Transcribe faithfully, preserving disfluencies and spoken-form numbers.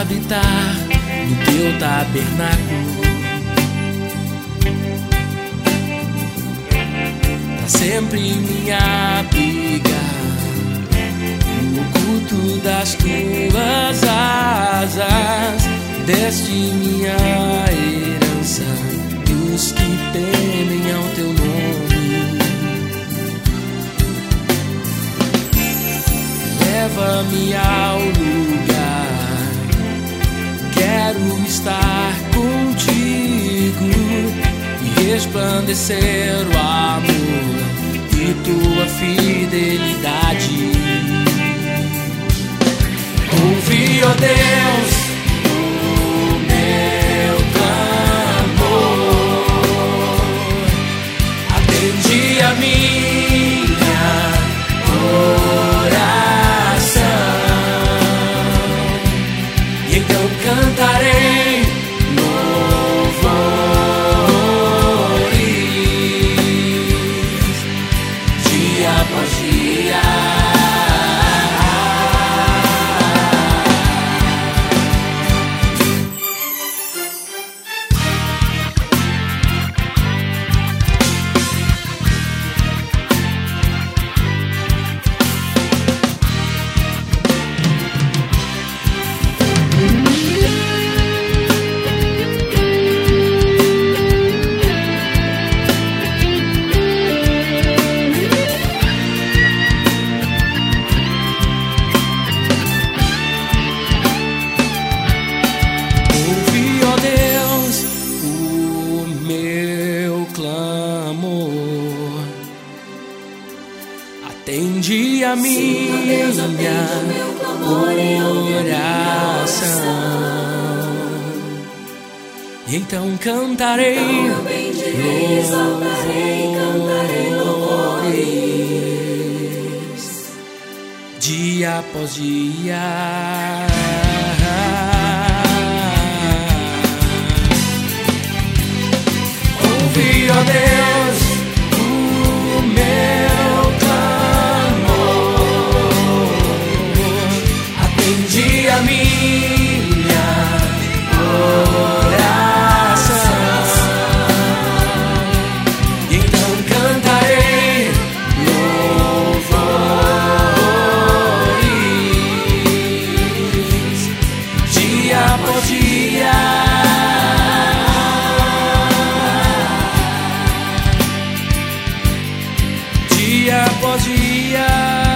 habitar no teu tabernáculo, pra sempre me abrigar no oculto das tuas asas. Deste minha herança dos que temem ao teu nome. Leva-me ao lugar, quero estar contigo e resplandecer o amor e tua fidelidade. Ouvi, ó Deus, o meu clamor, atendi a minha oração, e então cantarei louvores dia após dia. Atende a minha oração, e então cantarei louvores dia após dia. Ouvi, ó Deus, o meu clamor, atendi a minha oração, e então cantarei louvores dia após dia. Dia após dia.